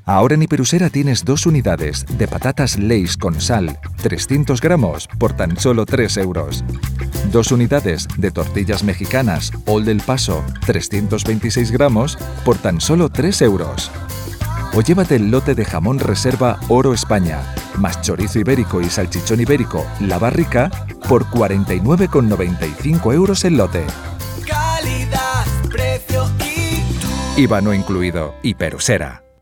Ahora en Hiperusera tienes 2 unidades de patatas Lay's con sal, 300 gramos, por tan solo 3 euros. 2 unidades de tortillas mexicanas All del Paso, 326 gramos, por tan solo 3 euros. O llévate el lote de jamón reserva Oro España, más chorizo ibérico y salchichón ibérico La Barrica, por 49,95 euros el lote. Calidad, precio y tú. IVA no incluido. Hiperusera.